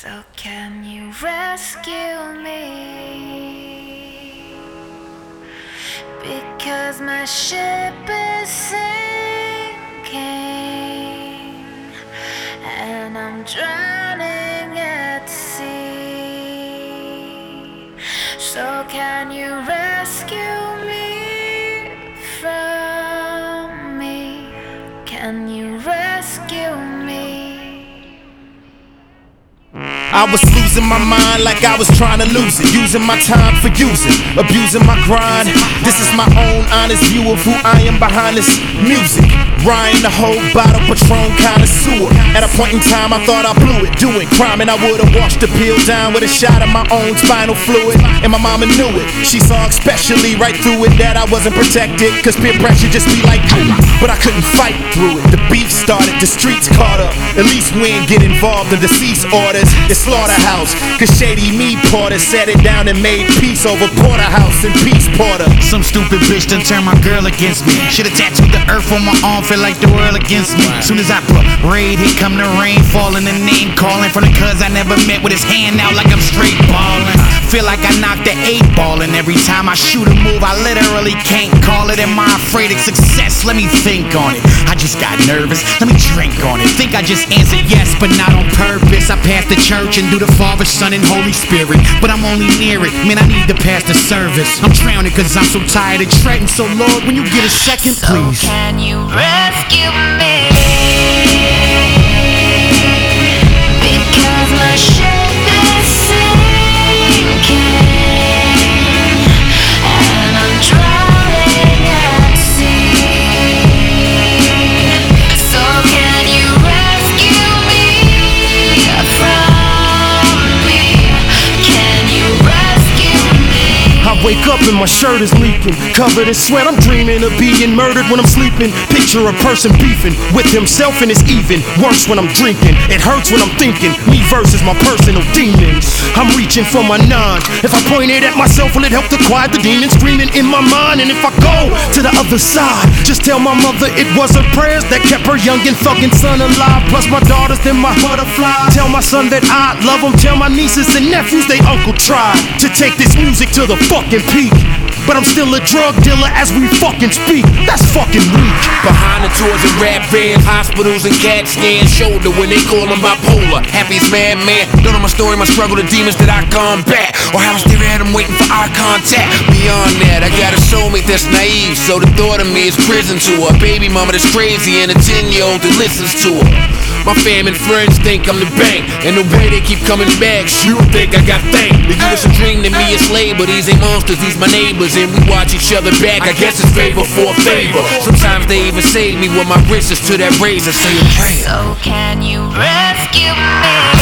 So can you rescue me? Because my ship is sinking and I'm drowning at sea. So can you rescue me from me? Can you rescue me? I was losing my mind like I was trying to lose it. Using my time for using, abusing my grind. This is my own honest view of who I am behind this music. Ryan the whole bottle Patron connoisseur. At a point in time I thought I blew it, doing crime, and I would've washed the pill down with a shot of my own spinal fluid. And my mama knew it. She saw especially right through it that I wasn't protected, cause peer pressure just be like you. But I couldn't fight through it. The beef started, the streets caught up. At least we ain't get involved in deceased orders. It's slaughterhouse, cause Shady Me Porter set it down and made peace over Porterhouse and Peace Porter. Some stupid bitch done turned my girl against me. Should've tattooed the earth on my arm, feel like the world against me. Soon as I parade, here come the rain falling, the name calling from the cuz I never met with his hand out like I'm straight ballin'. Feel like I knocked the 8 ball, and every time I shoot a move I literally can't call it. Am I afraid of success? Let me think on it. I just got nervous, let me drink on it. Think I just answered yes, but not on purpose. I passed the church and do the Father, Son, and Holy Spirit, but I'm only near it. Man, I need to pass the service. I'm drowning cause I'm so tired of treading. So Lord, when you get a second, please. So can you rescue me? Because my ship is sinking and I'm drowning at sea. So can you rescue me from me? Can you rescue me? I wake up and my shirt is leaking, covered in sweat. I'm dreaming of being murdered when I'm sleeping. Picture a person beefing with himself, and it's even worse when I'm drinking. It hurts when I'm thinking me versus my personal demons. I'm reaching for my nine. If I point it at myself, will it help to quiet the demons screaming in my mind? And if I go to the other side, just tell my mother it was her prayers that kept her young and thuggin' son alive. Plus my daughters, then my butterfly. Tell my son that I love him. Tell my nieces and nephews they uncle tried to take this music to the fucking peak, but I'm still a drug dealer as we fucking speak. That's fucking weak. Behind the doors of rap vans, hospitals and CAT scans. Shoulder when they call him bipolar. Happiest man. Don't know my story, my struggle, the demons that I combat, or how I stare at them waiting for eye contact. Beyond that, I got a soulmate that's naive, so the thought of me is prison to her. Baby mama that's crazy and a 10-year-old that listens to her. My fam and friends think I'm the bank, and the way they keep coming back, you think I got thanked. They give us a dream to me, it's labor. These ain't monsters, these my neighbors, and we watch each other back. I guess it's favor for a favor. Sometimes they even say to me with my wrist is to that razor, say a prayer. So can you rescue me?